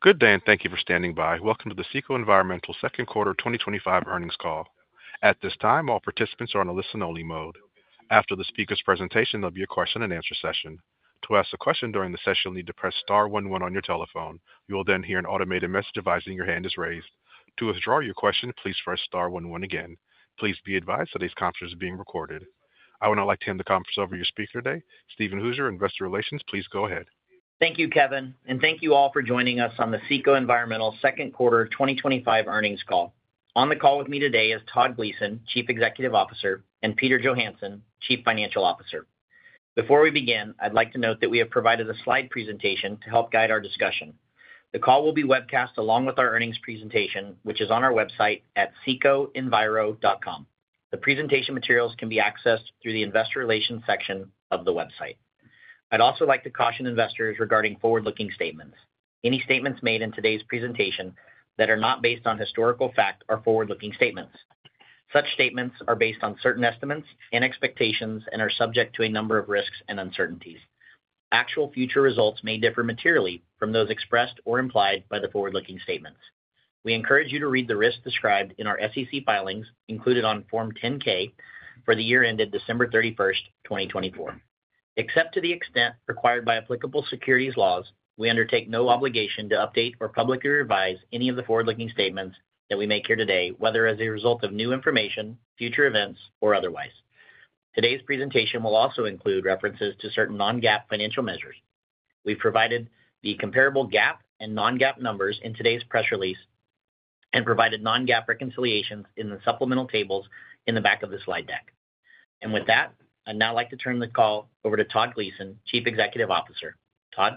Good day, and thank you for standing by. Welcome to the CECO Environmental Second Quarter 2025 Earnings Call. At this time, all participants are on a listen-only mode. After the speaker's presentation, there'll be a question-and-answer session. To ask a question during the session, you'll need to press star 11 on your telephone. You will then hear an automated message advising your hand is raised. To withdraw your question, please press star 11 again. Please be advised today's conference is being recorded. I would now like to hand the conference over to your speaker today, Steven Hooser, Investor Relations. Please go ahead. Thank you, Kevin, and thank you all for joining us on the CECO Environmental Second Quarter 2025 Earnings Call. On the call with me today is Todd Gleason, Chief Executive Officer, and Peter Johansson, Chief Financial Officer. Before we begin, I'd like to note that we have provided a slide presentation to help guide our discussion. The call will be webcast along with our earnings presentation, which is on our website at cecoenviro.com. The presentation materials can be accessed through the Investor Relations section of the website. I'd also like to caution investors regarding forward-looking statements. Any statements made in today's presentation that are not based on historical fact are forward-looking statements. Such statements are based on certain estimates and expectations and are subject to a number of risks and uncertainties. Actual future results may differ materially from those expressed or implied by the forward-looking statements. We encourage you to read the risks described in our SEC filings included on Form 10-K for the year ended December 31st, 2024. Except to the extent required by applicable securities laws, we undertake no obligation to update or publicly revise any of the forward-looking statements that we make here today, whether as a result of new information, future events, or otherwise. Today's presentation will also include references to certain non-GAAP financial measures. We've provided the comparable GAAP and non-GAAP numbers in today's press release and provided non-GAAP reconciliations in the supplemental tables in the back of the slide deck. And with that, I'd now like to turn the call over to Todd Gleason, Chief Executive Officer. Todd?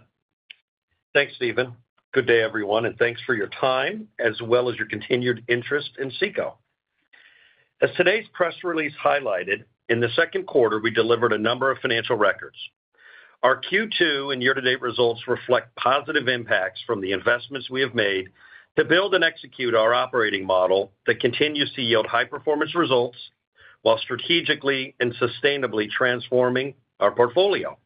Thanks, Steven. Good day, everyone, and thanks for your time as well as your continued interest in CECO. As today's press release highlighted, in the second quarter, we delivered a number of financial records. Our Q2 and year-to-date results reflect positive impacts from the investments we have made to build and execute our operating model that continues to yield high-performance results while strategically and sustainably transforming our portfolio.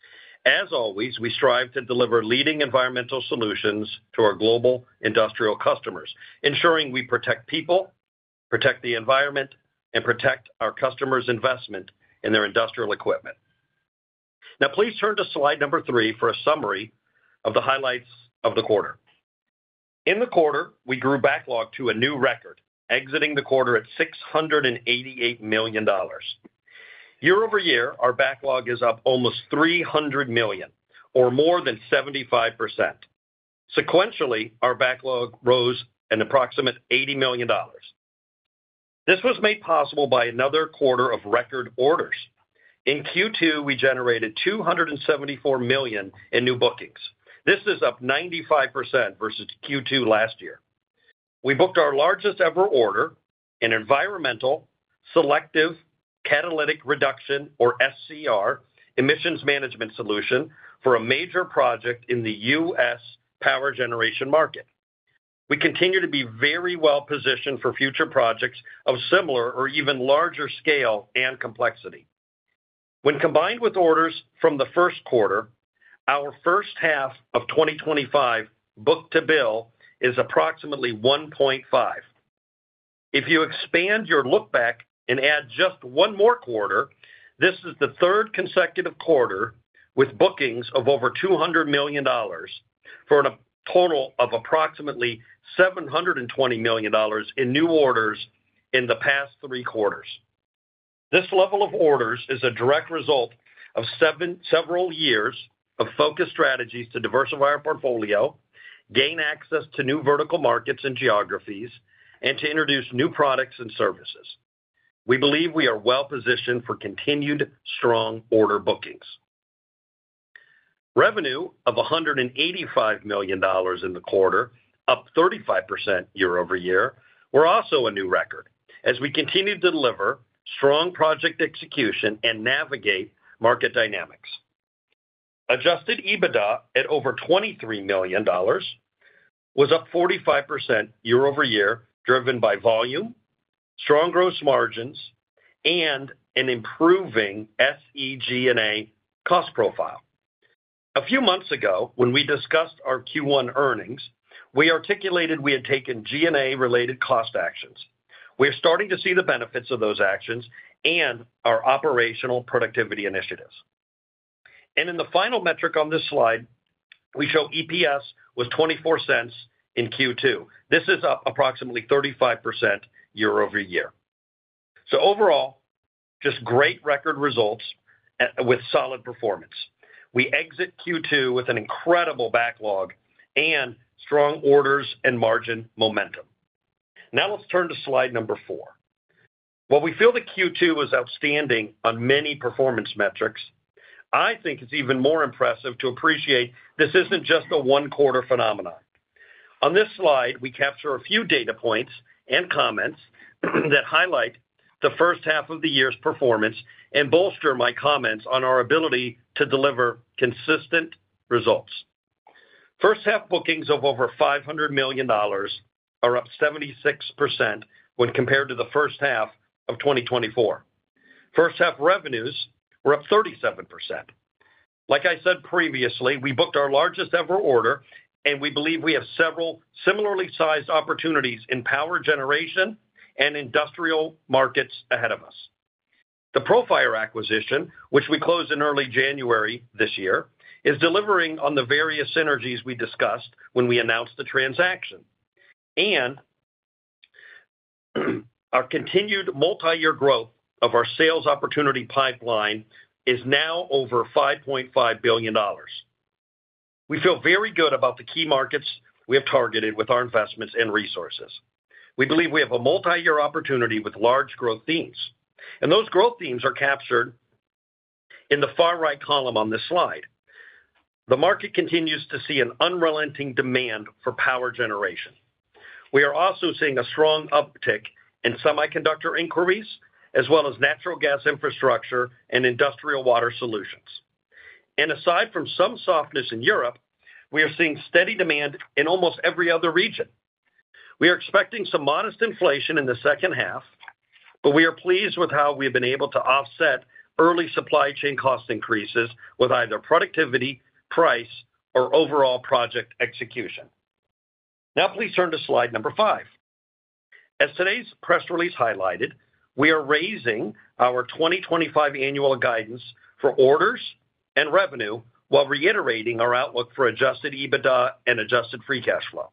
As always, we strive to deliver leading environmental solutions to our global industrial customers, ensuring we protect people, protect the environment, and protect our customers' investment in their industrial equipment. Now, please turn to slide number 3 for a summary of the highlights of the quarter. In the quarter, we grew backlog to a new record, exiting the quarter at $688 million. Year over year, our backlog is up almost $300 million, or more than 75%. Sequentially, our backlog rose an approximate $80 million. This was made possible by another quarter of record orders. In Q2, we generated $274 million in new bookings. This is up 95% versus Q2 last year. We booked our largest ever order, an environmental selective catalytic reduction, or SCR, emissions management solution for a major project in the U.S. power generation market. We continue to be very well positioned for future projects of similar or even larger scale and complexity. When combined with orders from the first quarter, our first half of 2025 book-to-bill is approximately 1.5. If you expand your look back and add just one more quarter, this is the third consecutive quarter with bookings of over $200 million for a total of approximately $720 million in new orders in the past 3 quarters. This level of orders is a direct result of several years of focused strategies to diversify our portfolio, gain access to new vertical markets and geographies, and to introduce new products and services. We believe we are well positioned for continued strong order bookings. Revenue of $185 million in the quarter, up 35% year over year, were also a new record as we continue to deliver strong project execution and navigate market dynamics. Adjusted EBITDA at over $23 million was up 45% year over year, driven by volume, strong gross margins, and an improving SG&A cost profile. A few months ago, when we discussed our Q1 earnings, we articulated we had taken G&A-related cost actions. We are starting to see the benefits of those actions and our operational productivity initiatives. And in the final metric on this slide, we show EPS was 24 cents in Q2. This is up approximately 35% year over year. So overall, just great record results with solid performance. We exit Q2 with an incredible backlog and strong orders and margin momentum. Now let's turn to slide number 4. While we feel that Q2 was outstanding on many performance metrics, I think it's even more impressive to appreciate this isn't just a one-quarter phenomenon. On this slide, we capture a few data points and comments that highlight the first half of the year's performance and bolster my comments on our ability to deliver consistent results. First half bookings of over $500 million are up 76% when compared to the first half of 2024. First half revenues were up 37%. Like I said previously, we booked our largest ever order, and we believe we have several similarly sized opportunities in power generation and industrial markets ahead of us. The Profire acquisition, which we closed in early January this year, is delivering on the various synergies we discussed when we announced the transaction. And our continued multi-year growth of our sales opportunity pipeline is now over $5.5 billion. We feel very good about the key markets we have targeted with our investments and resources. We believe we have a multi-year opportunity with large growth themes. And those growth themes are captured in the far right column on this slide. The market continues to see an unrelenting demand for power generation. We are also seeing a strong uptick in semiconductor inquiries, as well as natural gas infrastructure and industrial water solutions. And aside from some softness in Europe, we are seeing steady demand in almost every other region. We are expecting some modest inflation in the second half, but we are pleased with how we have been able to offset early supply chain cost increases with either productivity, price, or overall project execution. Now please turn to slide number 5. As today's press release highlighted, we are raising our 2025 annual guidance for orders and revenue while reiterating our outlook for adjusted EBITDA and adjusted free cash flow.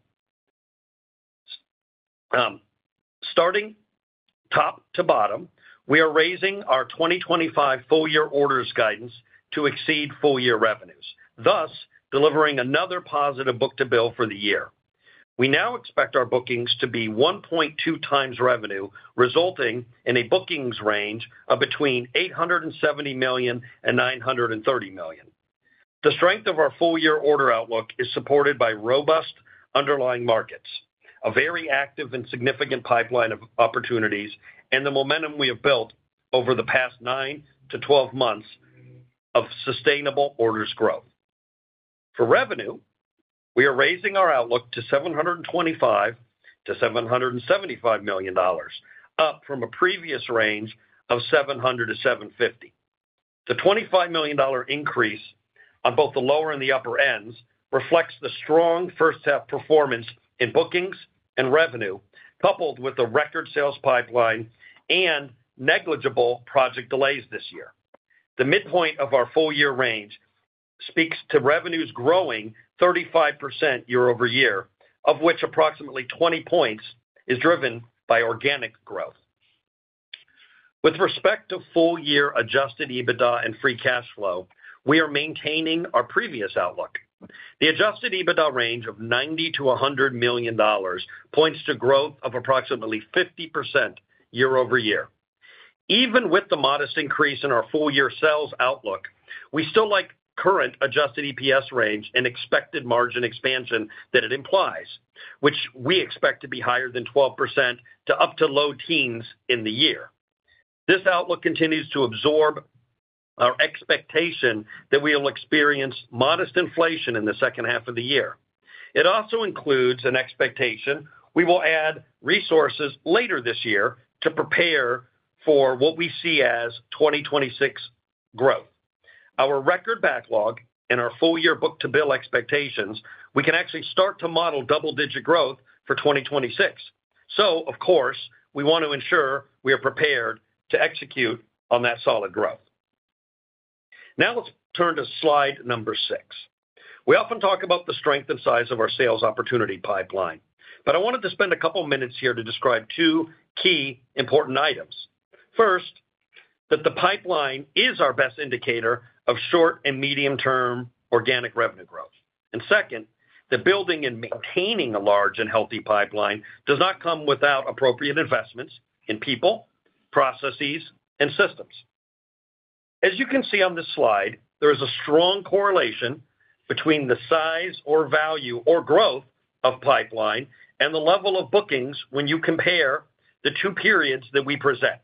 Starting top to bottom, we are raising our 2025 full-year orders guidance to exceed full-year revenues, thus delivering another positive book-to-bill for the year. We now expect our bookings to be 1.2 times revenue, resulting in a bookings range of between $870 million and $930 million. The strength of our full-year order outlook is supported by robust underlying markets, a very active and significant pipeline of opportunities, and the momentum we have built over the past 9 to 12 months of sustainable orders growth. For revenue, we are raising our outlook to $725 to $775 million, up from a previous range of $700 to $750. The $25 million increase on both the lower and the upper ends reflects the strong first half performance in bookings and revenue, coupled with the record sales pipeline and negligible project delays this year. The midpoint of our full-year range speaks to revenues growing 35% year over year, of which approximately 20 points is driven by organic growth. With respect to full-year adjusted EBITDA and free cash flow, we are maintaining our previous outlook. The adjusted EBITDA range of $90 to $100 million points to growth of approximately 50% year over year. Even with the modest increase in our full-year sales outlook, we still like current adjusted EPS range and expected margin expansion that it implies, which we expect to be higher than 12% to up to low teens in the year. This outlook continues to absorb our expectation that we will experience modest inflation in the second half of the year. It also includes an expectation we will add resources later this year to prepare for what we see as 2026 growth. Our record backlog in our full-year book-to-bill expectations, we can actually start to model double-digit growth for 2026. So, of course, we want to ensure we are prepared to execute on that solid growth. Now let's turn to slide number 6. We often talk about the strength and size of our sales opportunity pipeline, but I wanted to spend a couple minutes here to describe 2 key important items. First, that the pipeline is our best indicator of short and medium-term organic revenue growth. And second, that building and maintaining a large and healthy pipeline does not come without appropriate investments in people, processes, and systems. As you can see on this slide, there is a strong correlation between the size or value or growth of pipeline and the level of bookings when you compare the 2 periods that we present.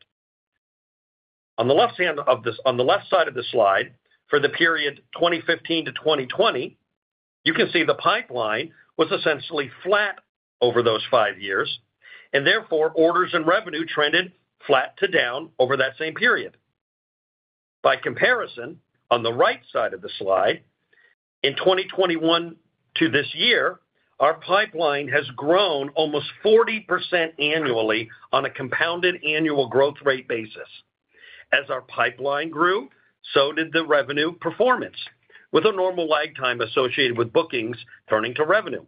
On the left side of the slide, for the period 2015 to 2020, you can see the pipeline was essentially flat over those 5 years, and therefore orders and revenue trended flat to down over that same period. By comparison, on the right side of the slide, in 2021 to this year, our pipeline has grown almost 40% annually on a compounded annual growth rate basis. As our pipeline grew, so did the revenue performance, with a normal lag time associated with bookings turning to revenue.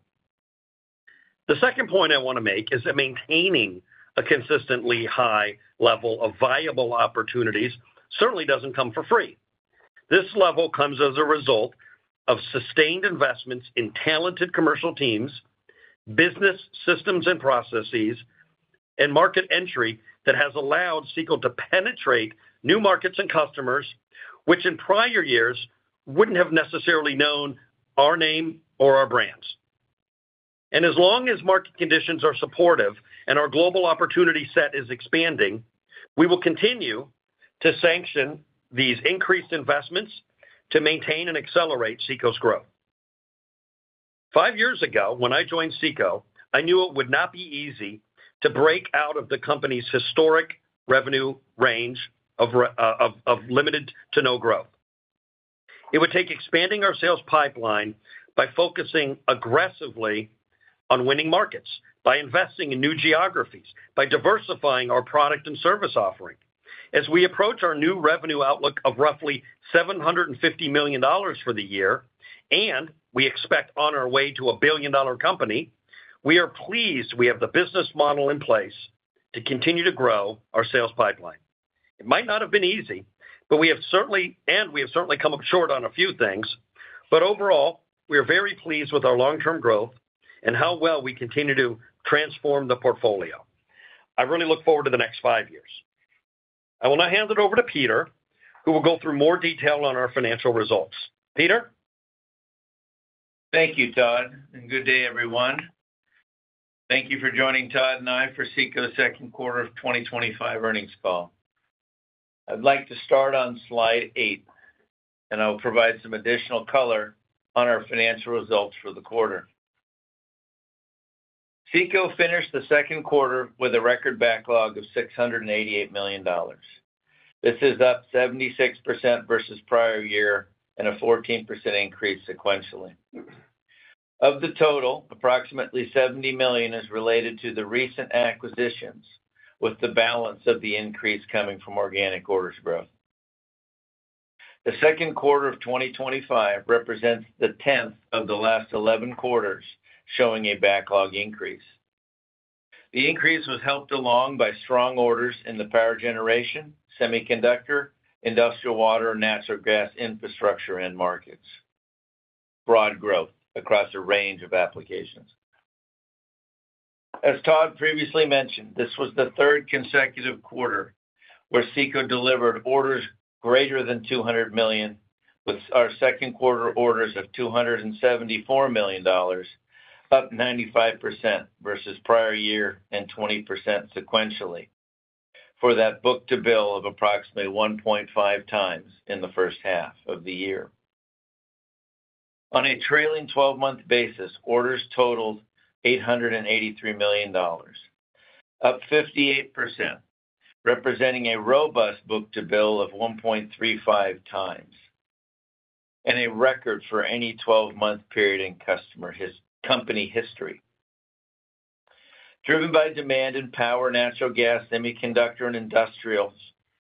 The second point I want to make is that maintaining a consistently high level of viable opportunities certainly doesn't come for free. This level comes as a result of sustained investments in talented commercial teams, business systems and processes, and market entry that has allowed CECO to penetrate new markets and customers, which in prior years wouldn't have necessarily known our name or our brands. And as long as market conditions are supportive and our global opportunity set is expanding, we will continue to sanction these increased investments to maintain and accelerate CECO's growth. 5 years ago, when I joined CECO, I knew it would not be easy to break out of the company's historic revenue range of limited to no growth. It would take expanding our sales pipeline by focusing aggressively on winning markets, by investing in new geographies, by diversifying our product and service offering. As we approach our new revenue outlook of roughly $750 million for the year, and we expect on our way to a billion-dollar company, we are pleased we have the business model in place to continue to grow our sales pipeline. It might not have been easy, but we have certainly come up short on a few things. But overall, we are very pleased with our long-term growth and how well we continue to transform the portfolio. I really look forward to the next 5 years. I will now hand it over to Peter, who will go through more detail on our financial results. Peter? Thank you, Todd, and good day, everyone. Thank you for joining Todd and I for CECO's second quarter of 2025 earnings call. I'd like to start on slide 8, and I'll provide some additional color on our financial results for the quarter. CECO finished the second quarter with a record backlog of $688 million. This is up 76% versus prior year and a 14% increase sequentially. Of the total, approximately $70 million is related to the recent acquisitions, with the balance of the increase coming from organic orders growth. The second quarter of 2025 represents the 10th of the last 11 quarters showing a backlog increase. The increase was helped along by strong orders in the power generation, semiconductor, industrial water, and natural gas infrastructure end markets. Broad growth across a range of applications. As Todd previously mentioned, this was the third consecutive quarter where CECO delivered orders greater than $200 million, with our second quarter orders of $274 million, up 95% versus prior year and 20% sequentially, for that book-to-bill of approximately 1.5 times in the first half of the year. On a trailing 12-month basis, orders totaled $883 million, up 58%, representing a robust book-to-bill of 1.35 times. and a record for any 12-month period in company history. Driven by demand in power, natural gas, semiconductor, and industrials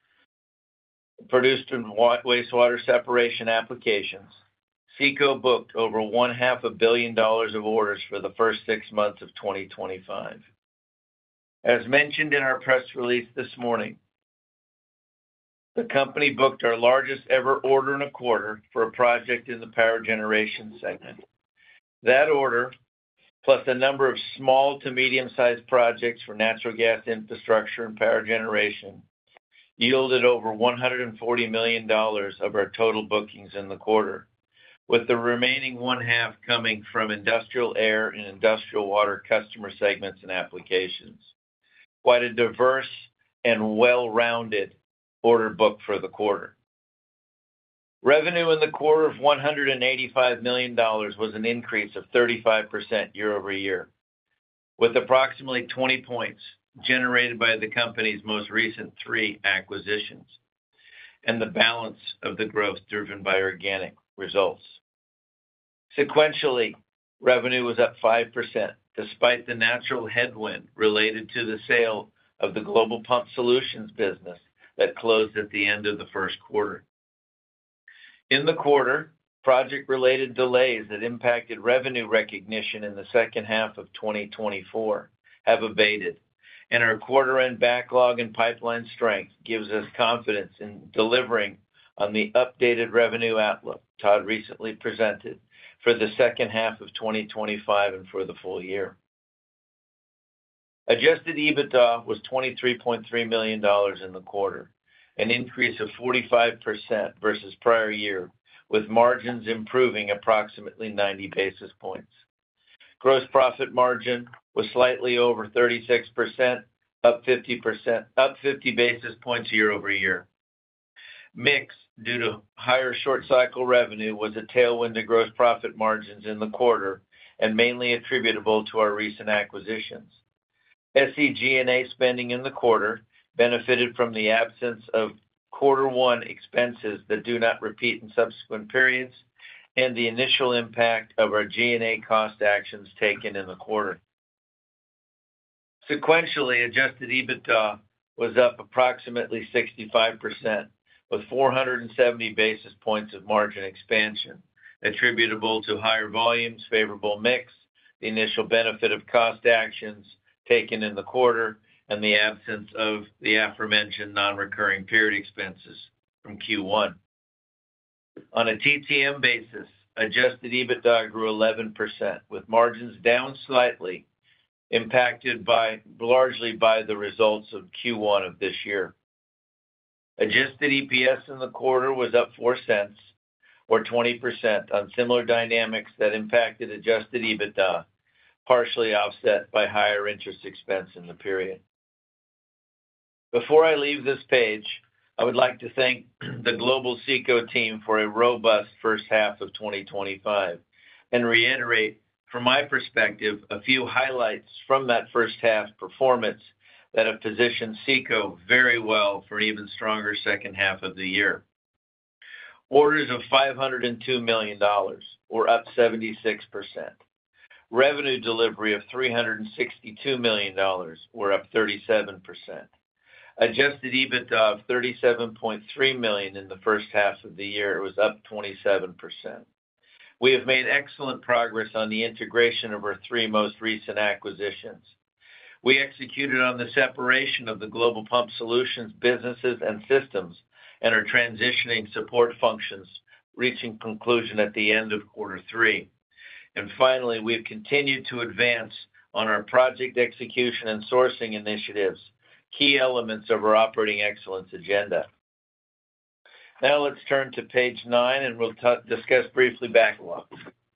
produced in wastewater separation applications, CECO booked over $500 million of orders for the first 6 months of 2025. As mentioned in our press release this morning, the company booked our largest ever order in a quarter for a project in the power generation segment. That order, plus a number of small to medium-sized projects for natural gas infrastructure and power generation, yielded over $140 million of our total bookings in the quarter, with the remaining one-half coming from industrial air and industrial water customer segments and applications. Quite a diverse and well-rounded order book for the quarter. Revenue in the quarter of $185 million was an increase of 35% year over year, with approximately 20 points generated by the company's most recent 3 acquisitions, and the balance of the growth driven by organic results. Sequentially, revenue was up 5%, despite the natural headwind related to the sale of the Global Pump Solutions business that closed at the end of the first quarter. In the quarter, project-related delays that impacted revenue recognition in the second half of 2024 have abated, and our quarter-end backlog and pipeline strength gives us confidence in delivering on the updated revenue outlook Todd recently presented for the second half of 2025 and for the full year. Adjusted EBITDA was $23.3 million in the quarter, an increase of 45% versus prior year, with margins improving approximately 90 basis points. Gross profit margin was slightly over 36%, up 50 basis points year over year. Mix, due to higher short-cycle revenue, was a tailwind to gross profit margins in the quarter and mainly attributable to our recent acquisitions. SG&A spending in the quarter benefited from the absence of quarter-one expenses that do not repeat in subsequent periods and the initial impact of our G&A cost actions taken in the quarter. Sequentially, adjusted EBITDA was up approximately 65%, with 470 basis points of margin expansion, attributable to higher volumes, favorable mix, the initial benefit of cost actions taken in the quarter, and the absence of the aforementioned non-recurring period expenses from Q1. On a TTM basis, adjusted EBITDA grew 11%, with margins down slightly, impacted largely by the results of Q1 of this year. Adjusted EPS in the quarter was up 4 cents, or 20%, on similar dynamics that impacted adjusted EBITDA, partially offset by higher interest expense in the period. Before I leave this page, I would like to thank the global CECO team for a robust first half of 2025 and reiterate, from my perspective, a few highlights from that first half performance that have positioned CECO very well for an even stronger second half of the year. Orders of $502 million were up 76%. Revenue delivery of $362 million were up 37%. Adjusted EBITDA of $37.3 million in the first half of the year was up 27%. We have made excellent progress on the integration of our 3 most recent acquisitions. We executed on the separation of the Global Pump Solutions businesses and systems and are transitioning support functions, reaching conclusion at the end of quarter 3. And finally, we have continued to advance on our project execution and sourcing initiatives, key elements of our operating excellence agenda. Now let's turn to page 9 and we'll discuss briefly backlog.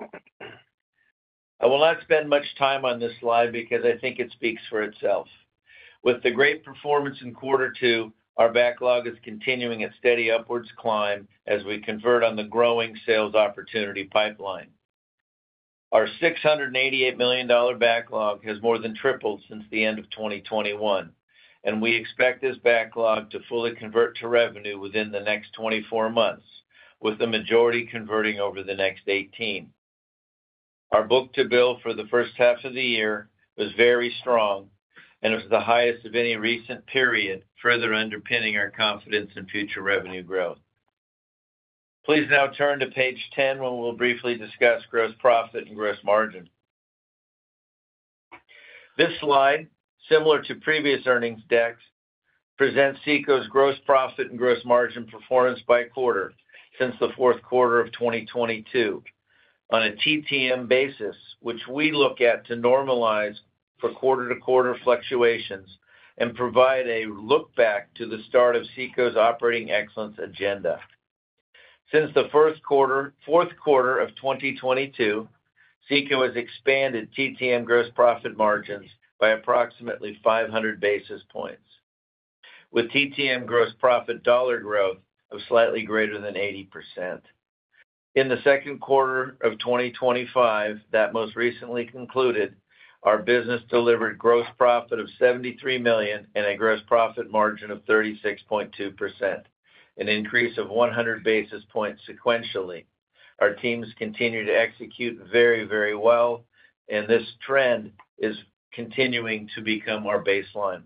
I will not spend much time on this slide because I think it speaks for itself. With the great performance in quarter 2, our backlog is continuing its steady upwards climb as we convert on the growing sales opportunity pipeline. Our $688 million backlog has more than tripled since the end of 2021, and we expect this backlog to fully convert to revenue within the next 24 months, with the majority converting over the next 18. Our book-to-bill for the first half of the year was very strong, and it was the highest of any recent period, further underpinning our confidence in future revenue growth. Please now turn to page 10, where we'll briefly discuss gross profit and gross margin. This slide, similar to previous earnings decks, presents CECO's gross profit and gross margin performance by quarter since the fourth quarter of 2022 on a TTM basis, which we look at to normalize for quarter-to-quarter fluctuations and provide a look back to the start of CECO's operating excellence agenda. Since the fourth quarter of 2022, CECO has expanded TTM gross profit margins by approximately 500 basis points, with TTM gross profit dollar growth of slightly greater than 80%. In the second quarter of 2025, that most recently concluded, our business delivered gross profit of $73 million and a gross profit margin of 36.2%, an increase of 100 basis points sequentially. Our teams continue to execute very, very well, and this trend is continuing to become our baseline.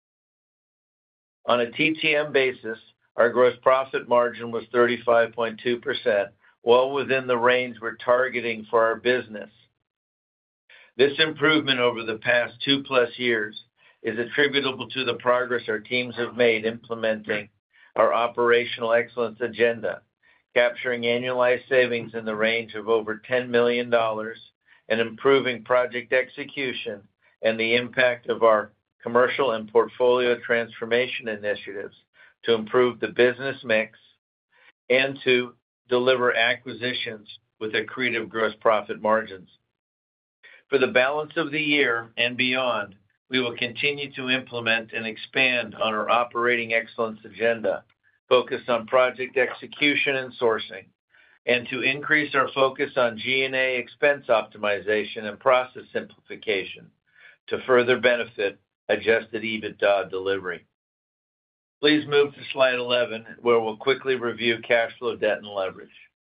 On a TTM basis, our gross profit margin was 35.2%, well within the range we're targeting for our business. This improvement over the past 2+ years is attributable to the progress our teams have made implementing our operational excellence agenda, capturing annualized savings in the range of over $10 million and improving project execution and the impact of our commercial and portfolio transformation initiatives to improve the business mix and to deliver acquisitions with accretive gross profit margins. For the balance of the year and beyond, we will continue to implement and expand on our operating excellence agenda, focused on project execution and sourcing, and to increase our focus on G&A expense optimization and process simplification to further benefit adjusted EBITDA delivery. Please move to slide 11, where we'll quickly review cash flow, debt, and leverage.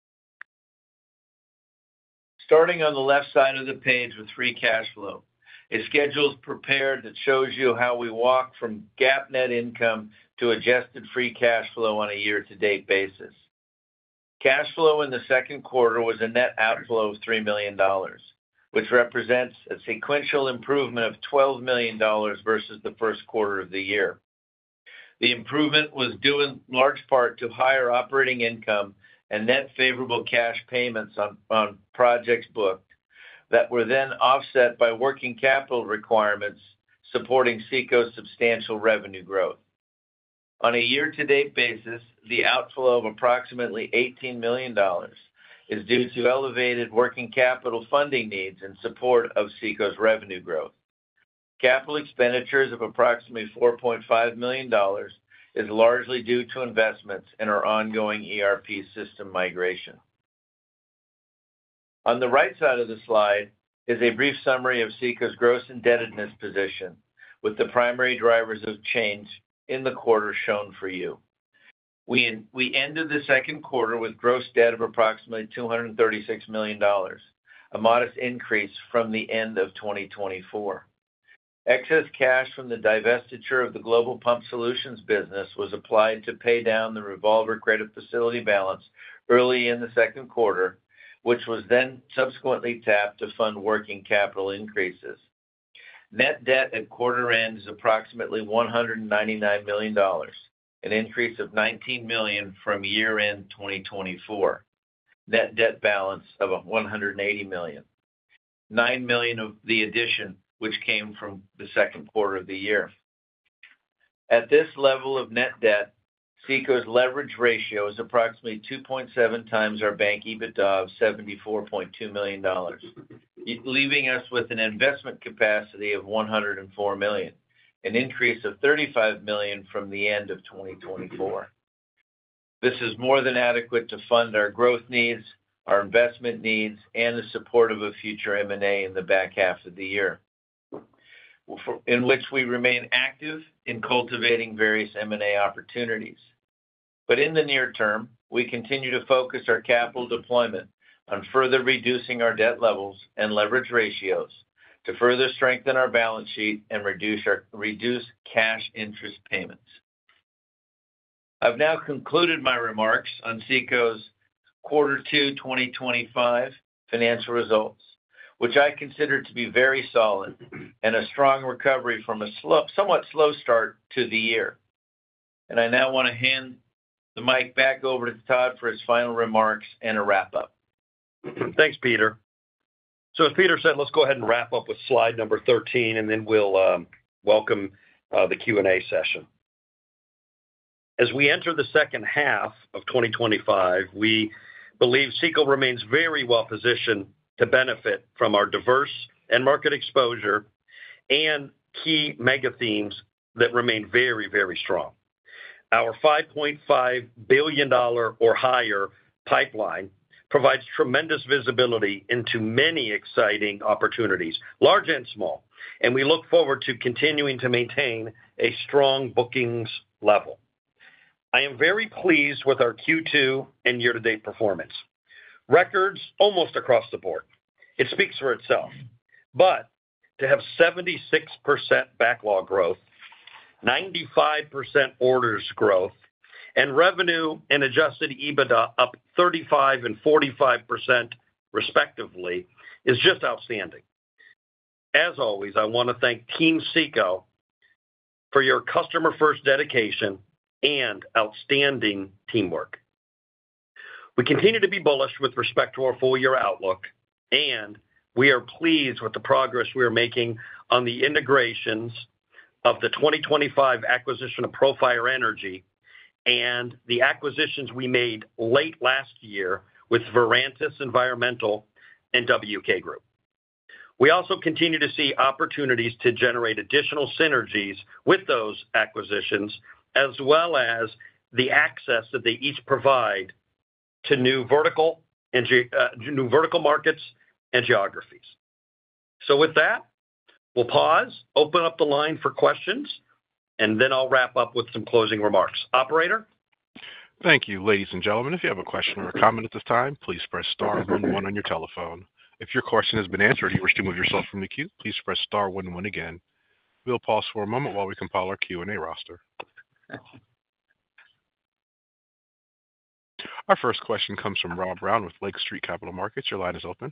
Starting on the left side of the page with free cash flow, a schedule is prepared that shows you how we walk from GAAP net income to adjusted free cash flow on a year-to-date basis. Cash flow in the second quarter was a net outflow of $3 million, which represents a sequential improvement of $12 million versus the first quarter of the year. The improvement was due in large part to higher operating income and net favorable cash payments on projects booked that were then offset by working capital requirements supporting CECO's substantial revenue growth. On a year-to-date basis, the outflow of approximately $18 million is due to elevated working capital funding needs in support of CECO's revenue growth. Capital expenditures of approximately $4.5 million is largely due to investments in our ongoing ERP system migration. On the right side of the slide is a brief summary of CECO's gross indebtedness position, with the primary drivers of change in the quarter shown for you. We ended the second quarter with gross debt of approximately $236 million, a modest increase from the end of 2024. Excess cash from the divestiture of the Global Pump Solutions business was applied to pay down the revolver credit facility balance early in the second quarter, which was then subsequently tapped to fund working capital increases. Net debt at quarter end is approximately $199 million, an increase of $19 million from year-end 2024. Net debt balance of $180 million. $9 million of the addition, which came from the second quarter of the year. At this level of net debt, CECO's leverage ratio is approximately 2.7 times our bank EBITDA of $74.2 million, leaving us with an investment capacity of $104 million, an increase of $35 million from the end of 2024. This is more than adequate to fund our growth needs, our investment needs, and the support of a future M&A in the back half of the year, in which we remain active in cultivating various M&A opportunities. But in the near term, we continue to focus our capital deployment on further reducing our debt levels and leverage ratios to further strengthen our balance sheet and reduce cash interest payments. I've now concluded my remarks on CECO's Q2 2025 financial results, which I consider to be very solid and a strong recovery from a somewhat slow start to the year. I now want to hand the mic back over to Todd for his final remarks and a wrap-up. Thanks, Peter. So as Peter said, let's go ahead and wrap up with slide number 13, and then we'll welcome the Q&A session. As we enter the second half of 2025, we believe CECO remains very well positioned to benefit from our diverse end market exposure and key mega themes that remain very, very strong. Our $5.5 billion or higher pipeline provides tremendous visibility into many exciting opportunities, large and small, and we look forward to continuing to maintain a strong bookings level. I am very pleased with our Q2 and year-to-date performance. Records almost across the board. It speaks for itself. But to have 76% backlog growth, 95% orders growth, and revenue and adjusted EBITDA up 35% and 45% respectively is just outstanding. As always, I want to thank Team CECO for your customer-first dedication and outstanding teamwork. We continue to be bullish with respect to our full-year outlook, and we are pleased with the progress we are making on the integrations of the 2025 acquisition of Profire Energy and the acquisitions we made late last year with Verantis Environmental and WK Group. We also continue to see opportunities to generate additional synergies with those acquisitions, as well as the access that they each provide to new vertical markets and geographies. So with that, we'll pause, open up the line for questions, and then I'll wrap up with some closing remarks. Operator? Thank you, ladies and gentlemen. If you have a question or a comment at this time, please press star 11 on your telephone. If your question has been answered and you wish to move yourself from the queue, please press star 11 again. We'll pause for a moment while we compile our Q&A roster. Our first question comes from Rob Brown with Lake Street Capital Markets. Your line is open.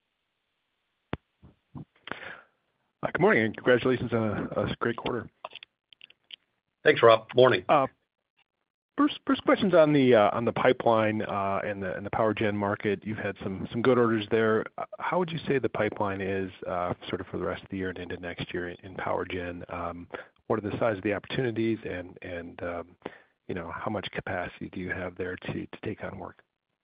Good morning, and congratulations on a great quarter. Thanks, Rob. Morning. First question's on the pipeline and the power gen market. You've had some good orders there. How would you say the pipeline is sort of for the rest of the year and into next year in power gen? What are the size of the opportunities, and how much capacity do you have there to take on work?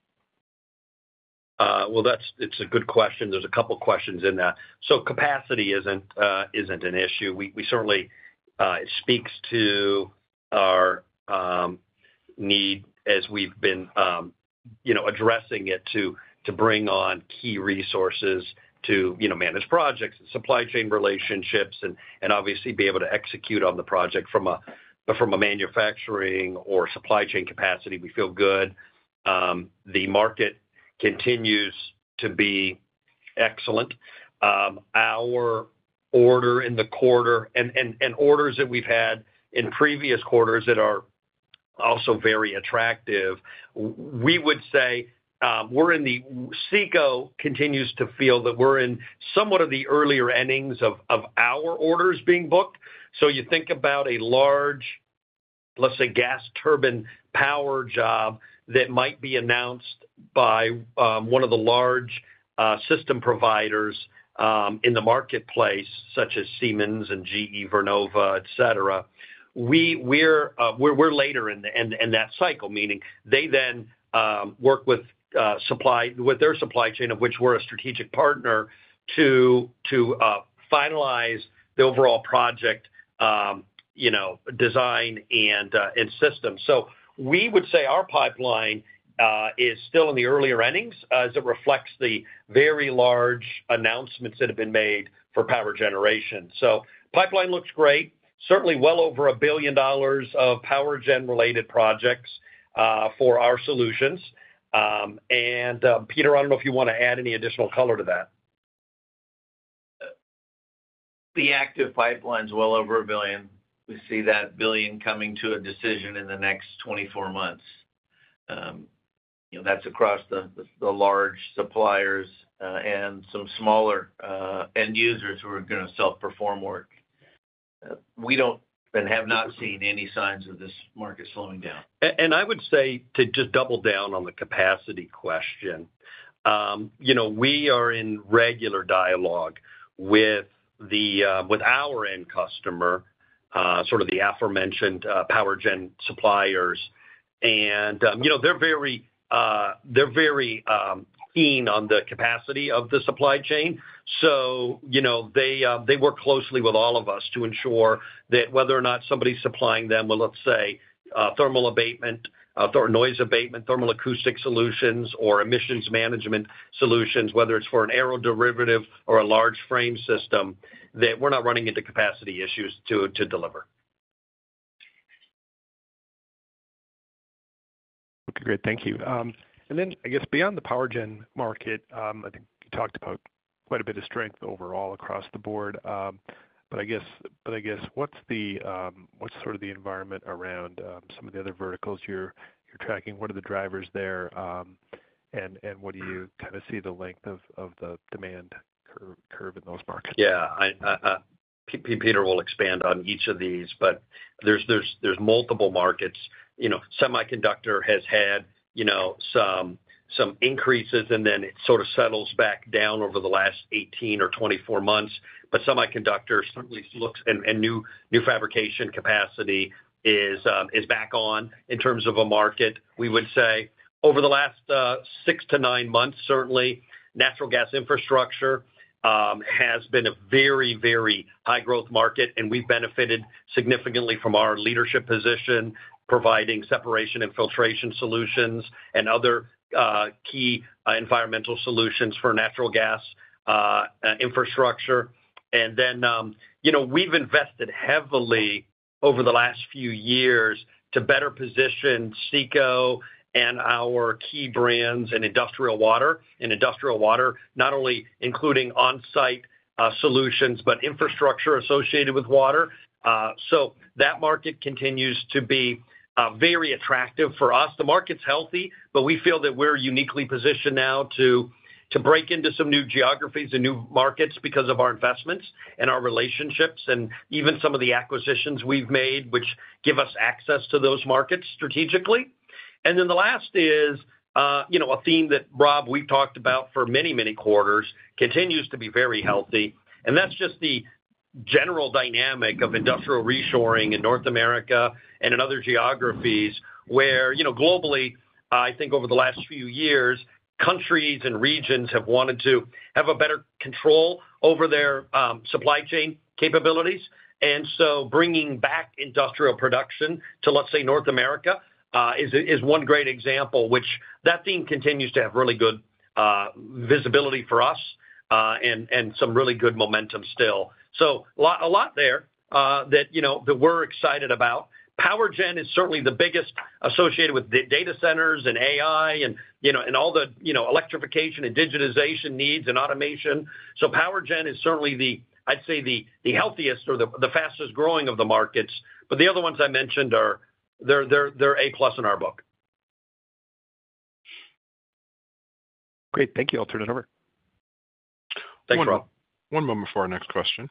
Well, it's a good question. There's a couple questions in that. So capacity isn't an issue. We certainly it speaks to our need as we've been addressing it to bring on key resources to manage projects and supply chain relationships and obviously be able to execute on the project from a manufacturing or supply chain capacity. We feel good. The market continues to be excellent. Our order in the quarter and orders that we've had in previous quarters that are also very attractive, we would say CECO continues to feel that we're in somewhat of the earlier innings of our orders being booked. So you think about a large, let's say, gas turbine power job that might be announced by one of the large system providers in the marketplace, such as Siemens and GE Vernova, et cetera. We're later in that cycle, meaning they then work with their supply chain, of which we're a strategic partner, to finalize the overall project, design and system. So we would say our pipeline is still in the earlier innings as it reflects the very large announcements that have been made for power generation. So pipeline looks great. Certainly well over $1 billion of power gen related projects. for our solutions. Peter, I don't know if you want to add any additional color to that. The active pipeline's well over $1 billion. We see that $1 billion coming to a decision in the next 24 months. That's across the large suppliers and some smaller end users who are going to self-perform work. We don't and have not seen any signs of this market slowing down. And I would say, to just double down on the capacity question, we are in regular dialogue with our end customer, sort of the aforementioned power gen suppliers, and they're very keen on the capacity of the supply chain. So they work closely with all of us to ensure that whether or not somebody's supplying them with, let's say, thermal abatement, noise abatement, thermal acoustic solutions, or emissions management solutions, whether it's for an aeroderivative or a large frame system, that we're not running into capacity issues to deliver. Okay, great. Thank you. And then I guess beyond the power gen market, I think you talked about quite a bit of strength overall across the board. But I guess what's sort of the environment around some of the other verticals you're tracking? What are the drivers there? And what do you kind of see the length of the demand curve in those markets? Yeah, Peter will expand on each of these, but there's multiple markets. Semiconductor has had some increases, and then it sort of settles back down over the last 18 or 24 months. But semiconductor certainly looks, and new fabrication capacity is back on in terms of a market. We would say over the last 6 to 9 months, certainly natural gas infrastructure has been a very, very high growth market, and we've benefited significantly from our leadership position, providing separation and filtration solutions and other key environmental solutions for natural gas infrastructure. And then, we've invested heavily over the last few years to better position CECO and our key brands in industrial water, not only including on-site solutions, but infrastructure associated with water. So that market continues to be very attractive for us. The market's healthy, but we feel that we're uniquely positioned now to break into some new geographies and new markets because of our investments and our relationships, and even some of the acquisitions we've made, which give us access to those markets strategically. And then the last is, a theme that, Rob, we've talked about for many, many quarters, continues to be very healthy, and that's just the general dynamic of industrial reshoring in North America and in other geographies where, globally, I think over the last few years, countries and regions have wanted to have a better control over their supply chain capabilities. And so bringing back industrial production to, let's say, North America is one great example, which that theme continues to have really good visibility for us and some really good momentum still. So a lot there that we're excited about. Power gen is certainly the biggest, associated with data centers and AI and all the electrification and digitization needs and automation. So power gen is certainly I'd say the healthiest or the fastest growing of the markets. But the other ones I mentioned they're A+ in our book. Great, thank you. I'll turn it over. Thanks, Rob. One moment for our next question.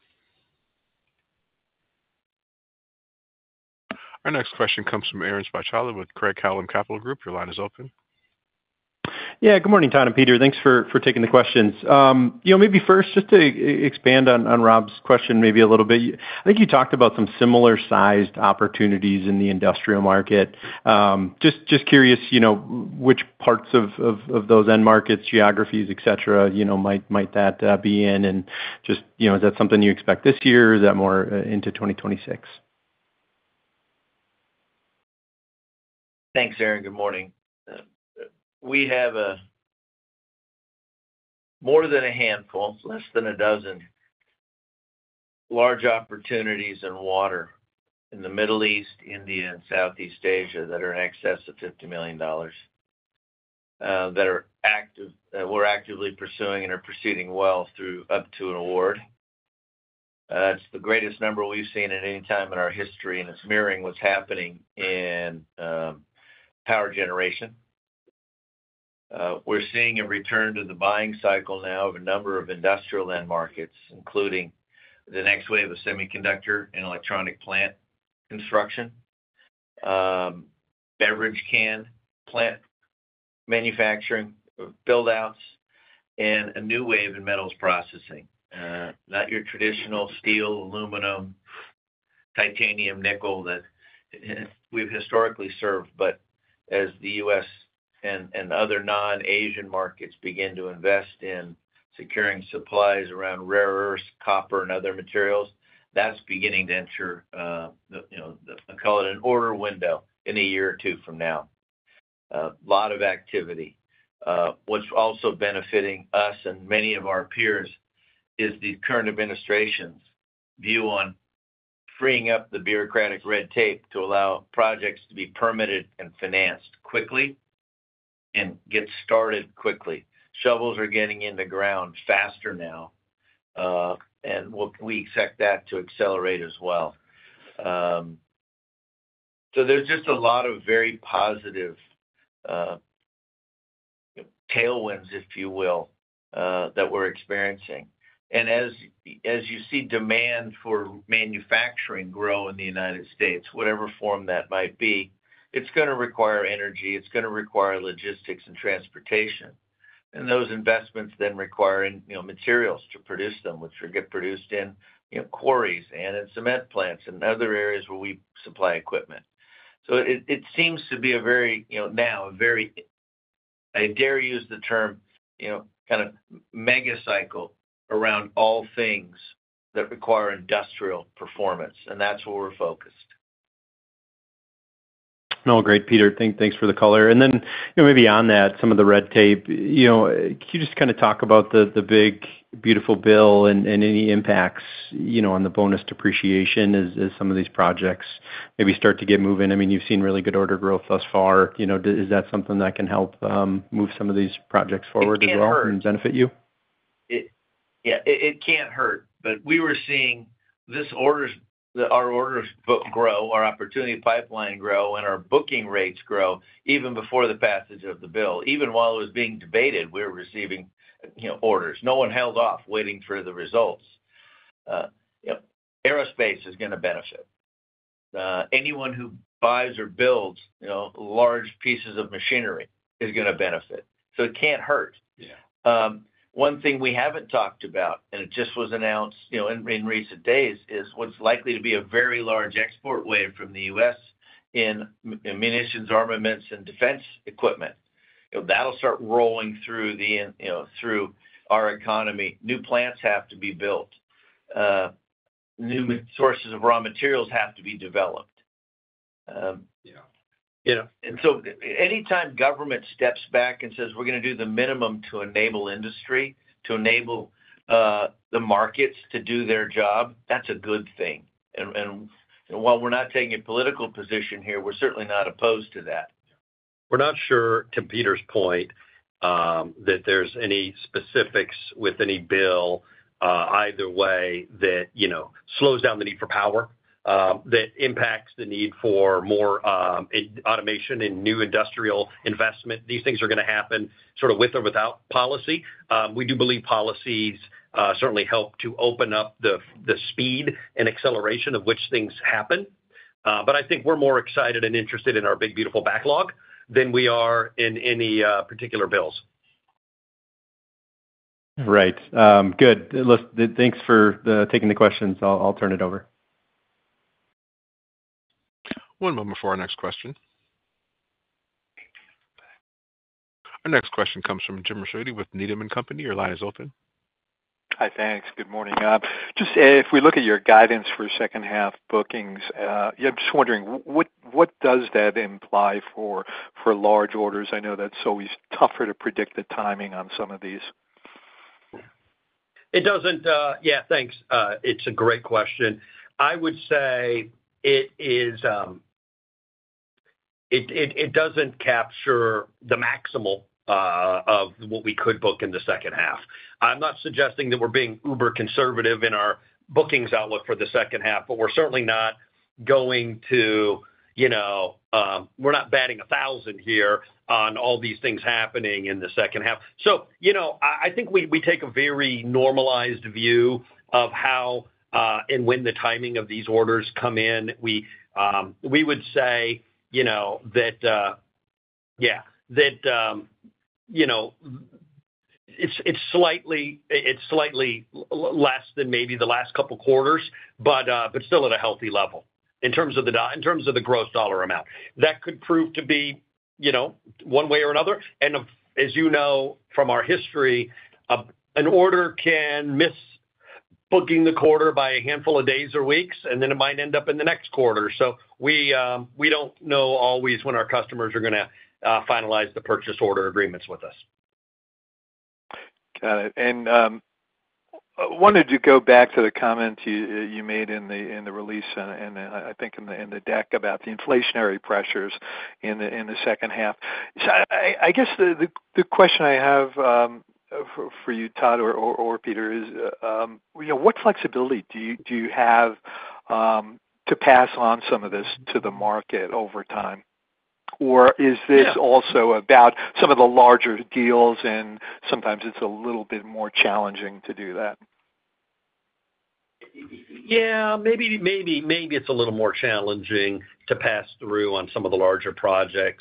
Our next question comes from Aaron Spychalla with Craig-Hallum Capital Group. Your line is open. Yeah, good morning, Todd and Peter. Thanks for taking the questions. Maybe first, just to expand on Rob's question maybe a little bit. I think you talked about some similar sized opportunities in the industrial market. Just curious, which parts of those end markets, geographies, et cetera, might that be in? And just, is that something you expect this year, or is that more into 2026? Thanks, Aaron. Good morning. We have more than a handful, less than a dozen, large opportunities in water in the Middle East, India, and Southeast Asia that are in excess of $50 million that are active. We're actively pursuing and are proceeding well through up to an award. It's the greatest number we've seen at any time in our history, and it's mirroring what's happening in power generation. We're seeing a return to the buying cycle now of a number of industrial end markets, including the next wave of semiconductor and electronic plant construction, beverage can plant manufacturing, build-outs, and a new wave in metals processing. Not your traditional steel, aluminum, titanium, nickel that we've historically served, but as the U.S. and other non-Asian markets begin to invest in securing supplies around rare earths, copper, and other materials, that's beginning to enter, I call it an order window in a year or two from now. A lot of activity. What's also benefiting us and many of our peers is the current administration's view on freeing up the bureaucratic red tape to allow projects to be permitted and financed quickly and get started quickly. Shovels are getting in the ground faster now, and we expect that to accelerate as well. So there's just a lot of very positive tailwinds, if you will, that we're experiencing. And as you see demand for manufacturing grow in the United States, whatever form that might be, it's going to require energy. It's going to require logistics and transportation. And those investments then require materials to produce them, which will get produced in quarries and in cement plants and other areas where we supply equipment. So it seems to be a very, I dare use the term, kind of mega cycle around all things that require industrial performance. And that's where we're focused. No, great, Peter. Thanks for the color. And then, maybe on that, some of the red tape, can you just kind of talk about the big, beautiful bill and any impacts, on the bonus depreciation as some of these projects maybe start to get moving? I mean, you've seen really good order growth thus far. Is that something that can help move some of these projects forward as well and benefit you? It can't hurt. But we were seeing our orders book grow, our opportunity pipeline grow, and our booking rates grow even before the passage of the bill. Even while it was being debated, we were receiving orders. No one held off waiting for the results. Aerospace is going to benefit. Anyone who buys or builds large pieces of machinery is going to benefit. So it can't hurt. Yeah. One thing we haven't talked about, and it just was announced, in recent days, is what's likely to be a very large export wave from the U.S. in munitions, armaments, and defense equipment. That'll start rolling through through our economy. New plants have to be built. New sources of raw materials have to be developed. And so anytime government steps back and says, we're going to do the minimum to enable industry, to enable the markets to do their job, that's a good thing. And while we're not taking a political position here, we're certainly not opposed to that. We're not sure, to Peter's point, that there's any specifics with any bill either way that, slows down the need for power. That impacts the need for more automation and new industrial investment. These things are going to happen sort of with or without policy. We do believe policies certainly help to open up the speed and acceleration of which things happen. But I think we're more excited and interested in our big, beautiful backlog than we are in any particular bills. Right. Good. Thanks for taking the questions. I'll turn it over. One moment for our next question. Our next question comes from Jim Ricchiuti with Needham & Company. Your line is open. Hi, thanks. Good morning. Just if we look at your guidance for second half bookings, I'm just wondering, what does that imply for large orders? I know that's always tougher to predict the timing on some of these. It doesn't. Thanks. It's a great question. I would say it doesn't capture the maximal of what we could book in the second half. I'm not suggesting that we're being uber conservative in our bookings outlook for the second half, but we're certainly not going to, we're not batting 1,000 here on all these things happening in the second half. So, I think we take a very normalized view of how and when the timing of these orders come in. We would say, that it's slightly less than maybe the last couple quarters, but still at a healthy level in terms of the gross dollar amount. That could prove to be, one way or another. And as you know from our history, an order can miss booking the quarter by a handful of days or weeks, and then it might end up in the next quarter. So we don't know always when our customers are going to finalize the purchase order agreements with us. Got it. And wanted to go back to the comments you made in the release and I think in the deck about the inflationary pressures in the second half. So I guess the question I have for you, Todd or Peter, is what flexibility do you have to pass on some of this to the market over time? Or is this also about some of the larger deals, and sometimes it's a little bit more challenging to do that? Yeah, maybe it's a little more challenging to pass through on some of the larger projects.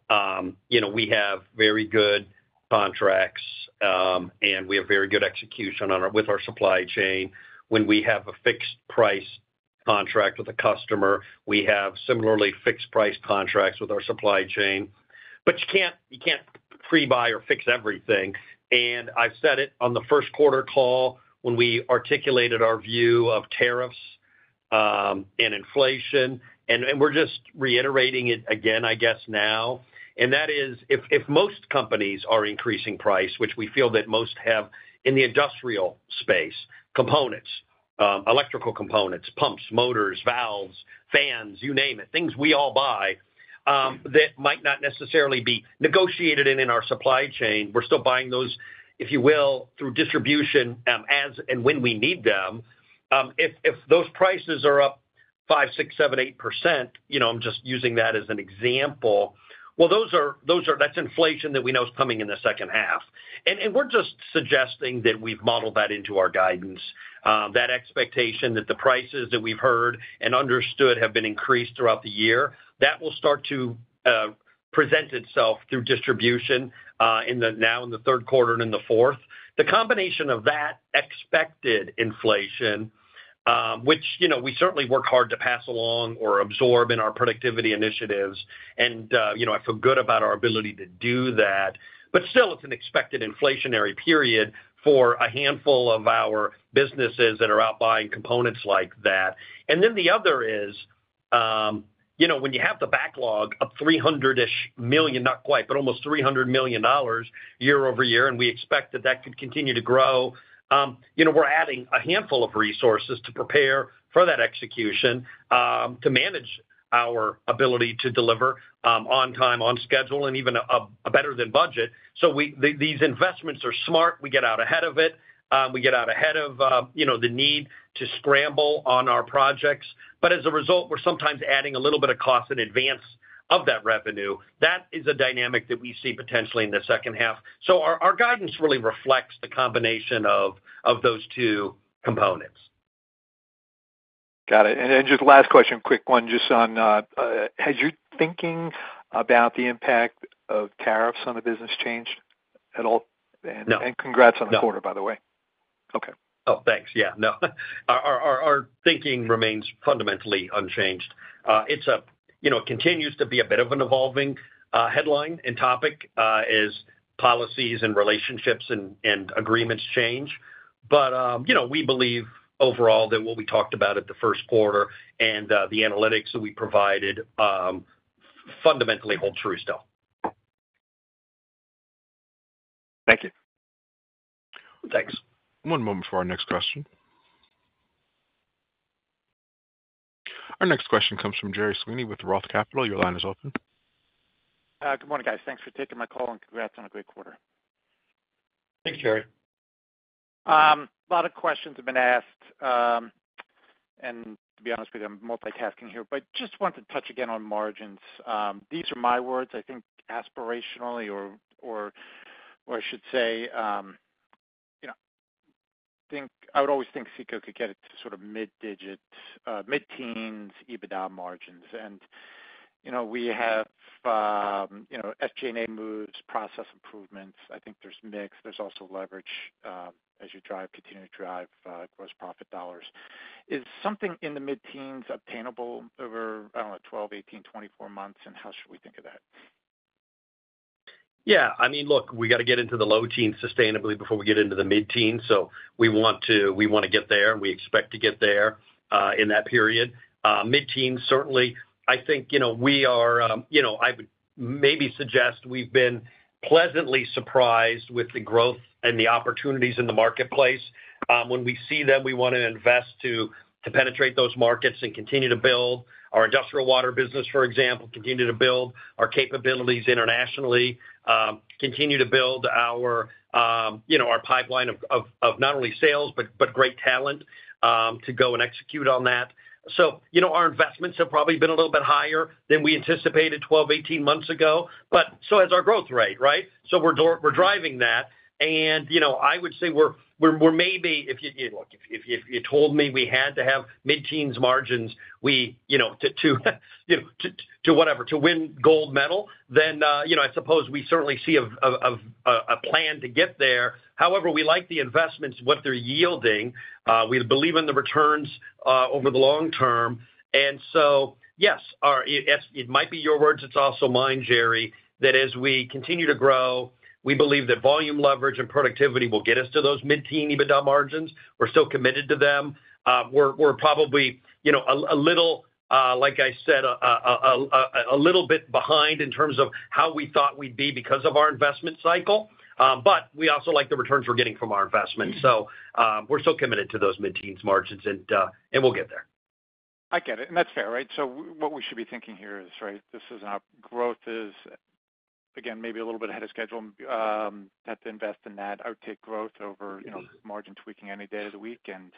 We have very good contracts, and we have very good execution with our supply chain. When we have a fixed price contract with a customer, we have similarly fixed price contracts with our supply chain. But you can't pre-buy or fix everything. And I've said it on the first quarter call when we articulated our view of tariffs and inflation, and we're just reiterating it again, I guess now. And that is, if most companies are increasing price, which we feel that most have in the industrial space, components, electrical components, pumps, motors, valves, fans, you name it, things we all buy that might not necessarily be negotiated in our supply chain. We're still buying those, if you will, through distribution as and when we need them. If those prices are up 5, 6, 7, 8%, I'm just using that as an example. Well, that's inflation that we know is coming in the second half. And we're just suggesting that we've modeled that into our guidance, that expectation that the prices that we've heard and understood have been increased throughout the year, that will start to present itself through distribution in the third quarter and in the fourth. The combination of that expected inflation, which, we certainly work hard to pass along or absorb in our productivity initiatives. And, I feel good about our ability to do that. But still, it's an expected inflationary period for a handful of our businesses that are out buying components like that. And then the other is, when you have the backlog of $300-ish million, not quite, but almost $300 million year over year, and we expect that could continue to grow, we're adding a handful of resources to prepare for that execution, to manage our ability to deliver on time, on schedule, and even a better than budget. So these investments are smart. We get out ahead of it. We get out ahead of the need to scramble on our projects. But as a result, we're sometimes adding a little bit of cost in advance of that revenue. That is a dynamic that we see potentially in the second half. So our guidance really reflects the combination of those two components. Got it. And just last question, quick one, just on, has your thinking about the impact of tariffs on the business changed at all? No. And congrats on the quarter, by the way. Okay. Oh, thanks. Yeah, no. Our thinking remains fundamentally unchanged. It continues to be a bit of an evolving headline and topic as policies and relationships and agreements change. But, we believe overall that what we talked about at the first quarter and the analytics that we provided fundamentally hold true still. Thank you. Thanks. One moment for our next question. Our next question comes from Gerry Sweeney with Roth Capital. Your line is open. Good morning, guys. Thanks for taking my call, and congrats on a great quarter. Thanks, Gerry. A lot of questions have been asked, and to be honest with you, I'm multitasking here, but just want to touch again on margins. These are my words, I think aspirationally, or I should say, I would always think CECO could get it to sort of mid-teens EBITDA margins. And, we have, SG&A moves, process improvements. I think there's mix. There's also leverage as you continue to drive gross profit dollars. Is something in the mid-teens obtainable over, 12, 18, 24 months, and how should we think of that? Yeah, I mean, look, we got to get into the low teens sustainably before we get into the mid-teens. So we want to get there, and we expect to get there in that period. Mid-teens, certainly, I think, we are, I would maybe suggest we've been pleasantly surprised with the growth and the opportunities in the marketplace. When we see them, we want to invest to penetrate those markets and continue to build our industrial water business, for example, continue to build our capabilities internationally, continue to build our pipeline of not only sales, but great talent to go and execute on that. So, our investments have probably been a little bit higher than we anticipated 12, 18 months ago, but so has our growth rate, right? So we're driving that. And, I would say we're maybe, if you told me we had to have mid-teens margins, to win gold medal, then, I suppose we certainly see a plan to get there. However, we like the investments, what they're yielding. We believe in the returns over the long term. And so, yes, it might be your words. It's also mine, Gerry, that as we continue to grow, we believe that volume leverage and productivity will get us to those mid-teen EBITDA margins. We're still committed to them. We're probably, a little, like I said, a little bit behind in terms of how we thought we'd be because of our investment cycle. But we also like the returns we're getting from our investments. So we're still committed to those mid-teens margins, and we'll get there. I get it, and that's fair, right? So what we should be thinking here is, right, this is growth is, again, maybe a little bit ahead of schedule. Have to invest in that. I would take growth over, margin tweaking any day of the week. And,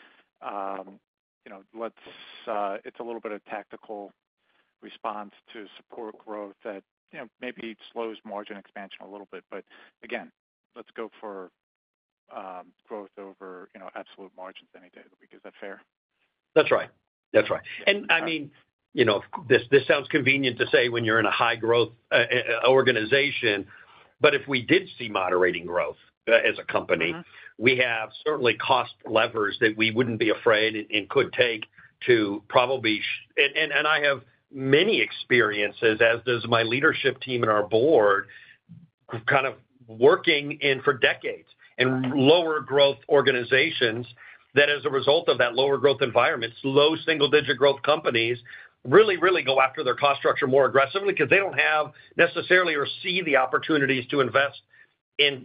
it's a little bit of tactical response to support growth that, maybe slows margin expansion a little bit. But again, let's go for growth over, absolute margins any day of the week. Is that fair? That's right. That's right. And I mean, this sounds convenient to say when you're in a high growth organization, but if we did see moderating growth as a company, we have certainly cost levers that we wouldn't be afraid and could take to probably, and I have many experiences, as does my leadership team and our board, kind of working for decades in lower growth organizations that as a result of that lower growth environment, low single digit growth companies really, really go after their cost structure more aggressively because they don't have necessarily or see the opportunities to invest in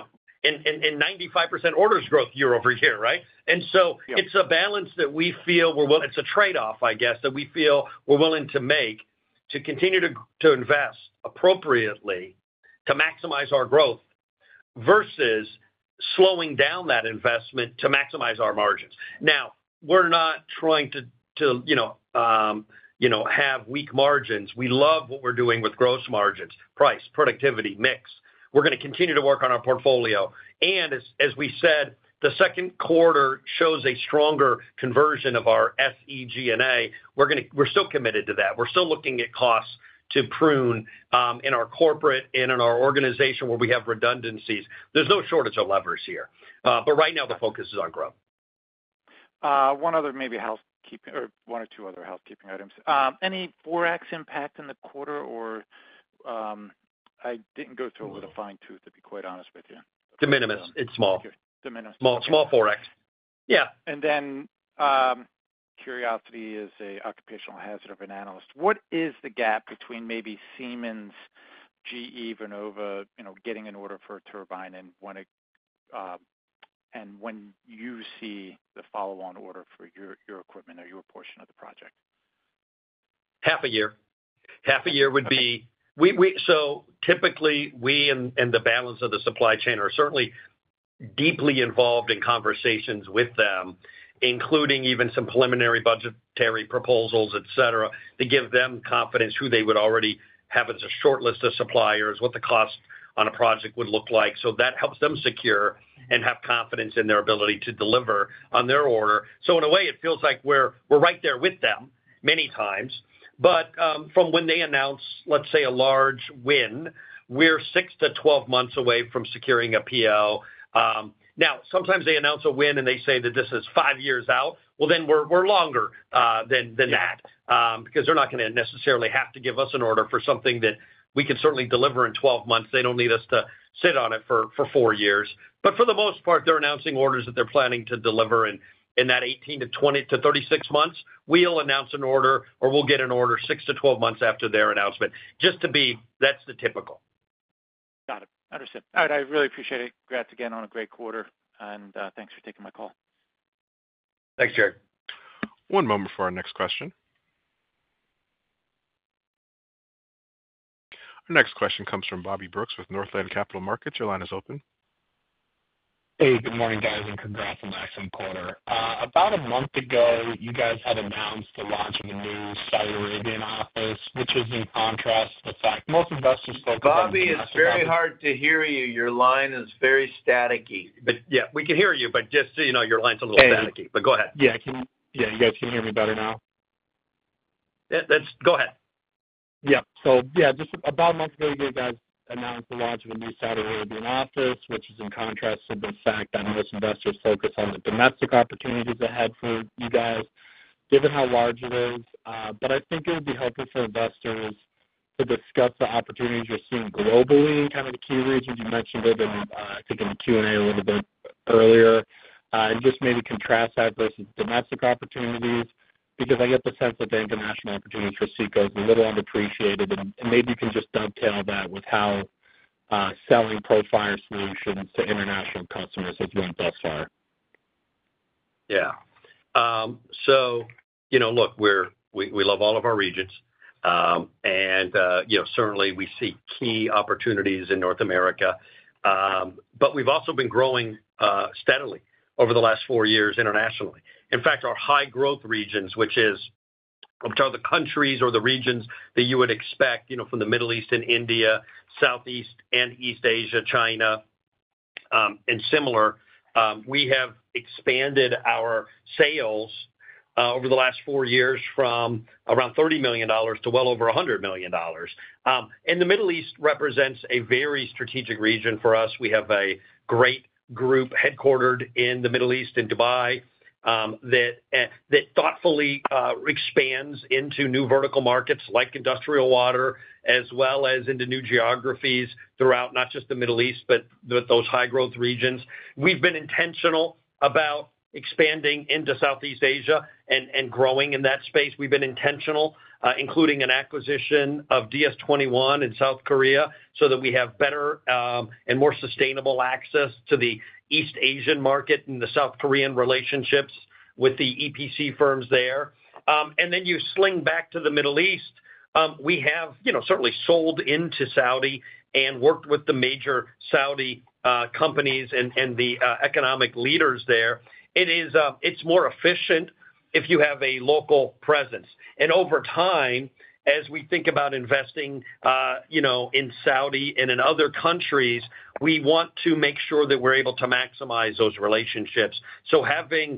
95% orders growth year over year, right? And so It's a balance that we feel it's a trade-off, I guess, that we feel we're willing to make to continue to invest appropriately to maximize our growth versus slowing down that investment to maximize our margins. Now, we're not trying to have weak margins. We love what we're doing with gross margins, price, productivity, mix. We're going to continue to work on our portfolio. And as we said, the second quarter shows a stronger conversion of our SG&A. We're still committed to that. We're still looking at costs to prune in our corporate and in our organization where we have redundancies. There's no shortage of levers here. But right now the focus is on growth. One other maybe housekeeping, or one or two other housekeeping items. Any Forex impact in the quarter, or I didn't go through it with a fine tooth, to be quite honest with you. De minimis. It's small. Okay. De minimis. Small Forex. Yeah. And then curiosity is a occupational hazard of an analyst. What is the gap between maybe Siemens, GE, Vernova, getting an order for a turbine and when you see the follow-on order for your equipment or your portion of the project? Half a year. Half a year would be so typically we and the balance of the supply chain are certainly deeply involved in conversations with them, including even some preliminary budgetary proposals, et cetera, to give them confidence who they would already have as a short list of suppliers, what the cost on a project would look like. So that helps them secure and have confidence in their ability to deliver on their order. So in a way, it feels like we're right there with them many times. But from when they announce, let's say, a large win, we're 6 to 12 months away from securing a PO. Now, sometimes they announce a win and they say that this is 5 years out. Well, then we're longer than that because they're not going to necessarily have to give us an order for something that we can certainly deliver in 12 months. They don't need us to sit on it for 4 years. But for the most part, they're announcing orders that they're planning to deliver in that 18 to 20 to 36 months. We'll announce an order or we'll get an order 6 to 12 months after their announcement. That's the typical. Got it. Understood. All right. I really appreciate it. Congrats again on a great quarter. And thanks for taking my call. Thanks, Jerry. One moment for our next question. Our next question comes from Bobby Brooks with Northland Capital Markets. Your line is open. Hey, good morning, guys, and congrats on the excellent quarter. About a month ago, you guys had announced the launch of a new Saudi Arabian office, which is in contrast to the fact most investors focus on. Bobby, it's very hard to hear you. Your line is very staticky. But yeah, we can hear you, but just so you know, your line's a little staticky. But go ahead. Yeah, you guys can hear me better now? Go ahead. Yeah. So, yeah, just about a month ago, you guys announced the launch of a new Saudi Arabian office, which is in contrast to the fact that most investors focus on the domestic opportunities ahead for you guys, given how large it is. But I think it would be helpful for investors to discuss the opportunities you're seeing globally in kind of the key regions. You mentioned it, I think in the Q&A a little bit earlier, and just maybe contrast that versus domestic opportunities, because I get the sense that the international opportunities for CECO is a little underappreciated, and maybe you can just dovetail that with how selling Profire solutions to international customers has went thus far. Yeah. So, look, we love all of our regions, and certainly we see key opportunities in North America, but we've also been growing steadily over the last 4 years internationally. In fact, our high growth regions, which are the countries or the regions that you would expect, from the Middle East and India, Southeast and East Asia, China, and similar, we have expanded our sales over the last 4 years from around $30 million to well over $100 million. And the Middle East represents a very strategic region for us. We have a great group headquartered in the Middle East in Dubai, that thoughtfully expands into new vertical markets like industrial water, as well as into new geographies throughout not just the Middle East, but those high growth regions. We've been intentional about expanding into Southeast Asia and growing in that space. We've been intentional, including an acquisition of DS21 in South Korea, so that we have better and more sustainable access to the East Asian market and the South Korean relationships with the EPC firms there. And then you sling back to the Middle East. We have, certainly sold into Saudi and worked with the major Saudi companies and the economic leaders there. It's more efficient if you have a local presence. And over time, as we think about investing, in Saudi and in other countries, we want to make sure that we're able to maximize those relationships. So having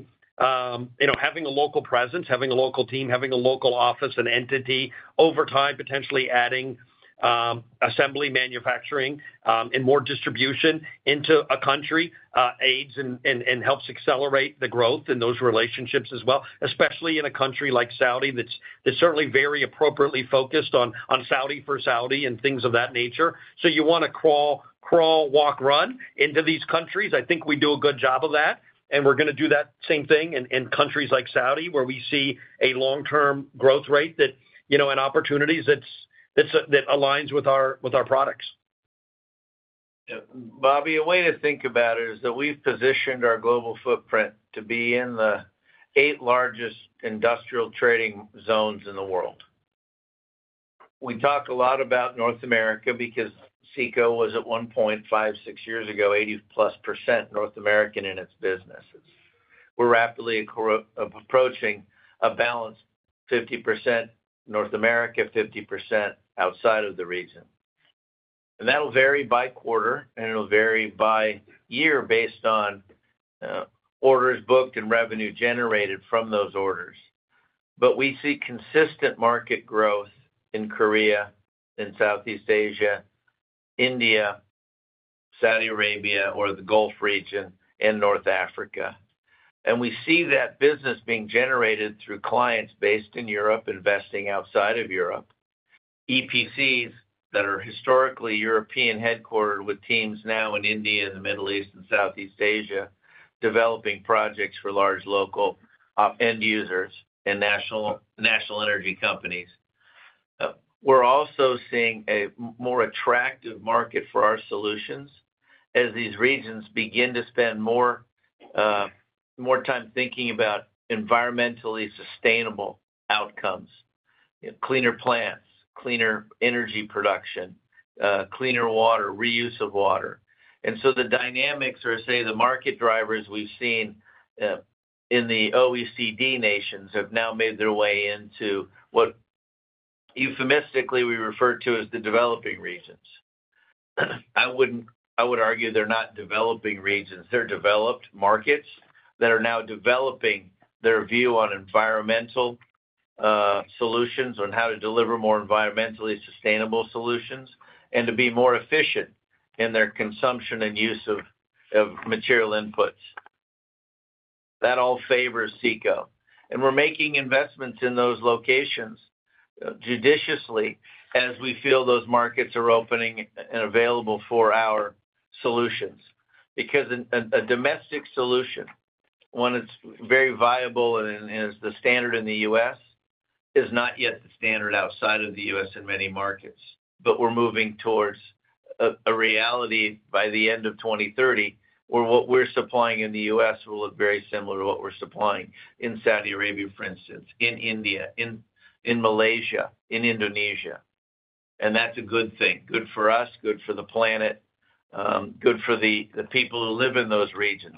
a local presence, having a local team, having a local office and entity, over time, potentially adding assembly, manufacturing, and more distribution into a country aids and helps accelerate the growth in those relationships as well, especially in a country like Saudi that's certainly very appropriately focused on Saudi for Saudi and things of that nature. So you want to crawl, walk, run into these countries. I think we do a good job of that. And we're going to do that same thing in countries like Saudi, where we see a long-term growth rate that, and opportunities that aligns with our products. Yeah. Bobby, a way to think about it is that we've positioned our global footprint to be in the 8 largest industrial trading zones in the world. we talk a lot about North America because CECO was at one point 5-6 years ago 80+% North American in its businesses. We're rapidly approaching a balance 50% North America, 50% outside of the region. And that'll vary by quarter, and it'll vary by year based on orders booked and revenue generated from those orders. But we see consistent market growth in Korea, in Southeast Asia, India, Saudi Arabia, or the Gulf region, and North Africa. And we see that business being generated through clients based in Europe, investing outside of Europe, EPCs that are historically European headquartered with teams now in India, the Middle East, and Southeast Asia, developing projects for large local end users and national energy companies. We're also seeing a more attractive market for our solutions as these regions begin to spend more time thinking about environmentally sustainable outcomes, cleaner plants, cleaner energy production, cleaner water, reuse of water. And so the dynamics, or say the market drivers we've seen in the OECD nations, have now made their way into what euphemistically we refer to as the developing regions. I would argue they're not developing regions. They're developed markets that are now developing their view on environmental solutions, on how to deliver more environmentally sustainable solutions, and to be more efficient in their consumption and use of material inputs. That all favors CECO. And we're making investments in those locations judiciously as we feel those markets are opening and available for our solutions. Because a domestic solution, when it's very viable and is the standard in the U.S., is not yet the standard outside of the U.S. in many markets. But we're moving towards a reality by the end of 2030 where what we're supplying in the U.S. will look very similar to what we're supplying in Saudi Arabia, for instance, in India, in Malaysia, in Indonesia. And that's a good thing. Good for us, good for the planet, good for the people who live in those regions.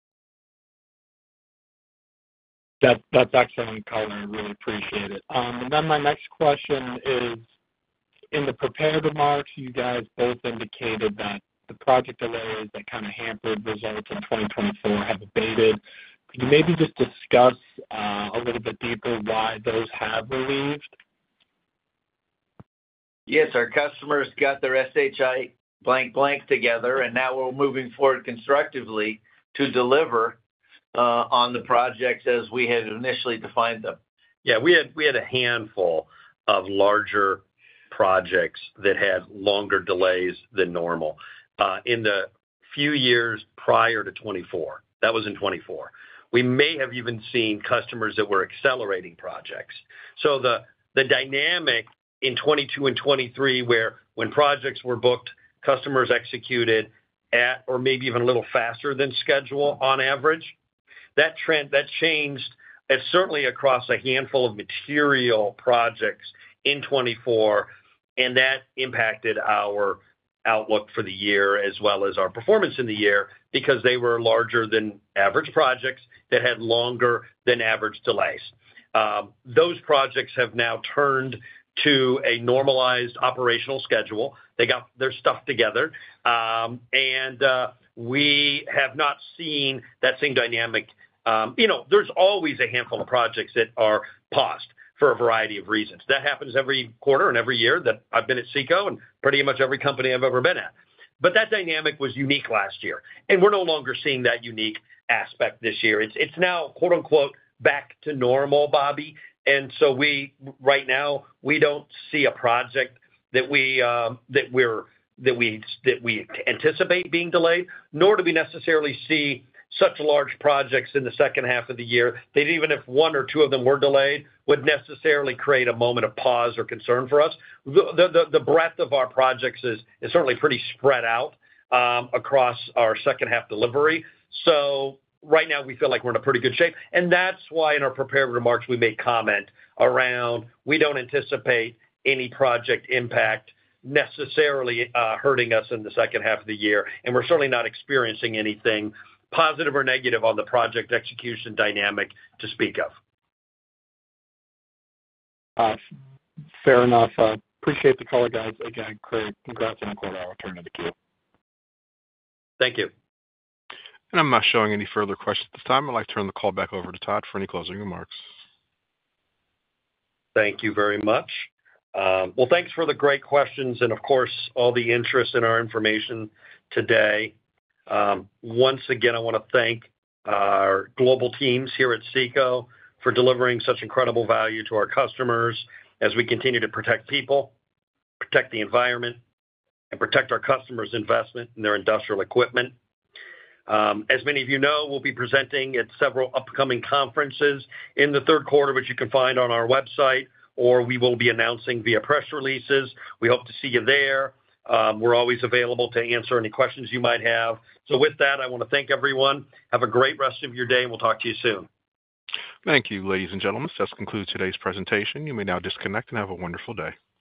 That's excellent color. I really appreciate it. And then my next question is, in the prepared remarks, you guys both indicated that the project delays that kind of hampered results in 2024 have abated. Could you maybe just discuss a little bit deeper why those have relieved? Yes, our customers got their SHI blank together, and now we're moving forward constructively to deliver on the projects as we had initially defined them. Yeah, we had a handful of larger projects that had longer delays than normal. In the few years prior to 24, that was in 24, we may have even seen customers that were accelerating projects. So the dynamic in 22 and 23, where when projects were booked, customers executed at or maybe even a little faster than schedule on average, that changed certainly across a handful of material projects in 24, and that impacted our outlook for the year as well as our performance in the year because they were larger than average projects that had longer than average delays. Those projects have now turned to a normalized operational schedule. They got their stuff together, and we have not seen that same dynamic. There's always a handful of projects that are paused for a variety of reasons. That happens every quarter and every year that I've been at CECO and pretty much every company I've ever been at. But that dynamic was unique last year, and we're no longer seeing that unique aspect this year. It's now, quote unquote, back to normal, Bobby. And so right now we don't see a project that we anticipate being delayed, nor do we necessarily see such large projects in the second half of the year that even if one or two of them were delayed would necessarily create a moment of pause or concern for us. The breadth of our projects is certainly pretty spread out across our second half delivery. So right now we feel like we're in a pretty good shape. And that's why in our prepared remarks we made comment around we don't anticipate any project impact necessarily hurting us in the second half of the year, and we're certainly not experiencing anything positive or negative on the project execution dynamic to speak of. Fair enough. Appreciate the call, guys. Again, Craig, congrats on the quarter. I'll return to the queue. Thank you. And I'm not showing any further questions at this time. I'd like to turn the call back over to Todd for any closing remarks. Thank you very much. Well, thanks for the great questions and, of course, all the interest in our information today. Once again, I want to thank our global teams here at CECO for delivering such incredible value to our customers as we continue to protect people, protect the environment, and protect our customers' investment in their industrial equipment. As many of you know, we'll be presenting at several upcoming conferences in the third quarter, which you can find on our website, or we will be announcing via press releases. We hope to see you there. We're always available to answer any questions you might have. So with that, I want to thank everyone. Have a great rest of your day, and we'll talk to you soon. Thank you, ladies and gentlemen. This concludes today's presentation. You may now disconnect and have a wonderful day.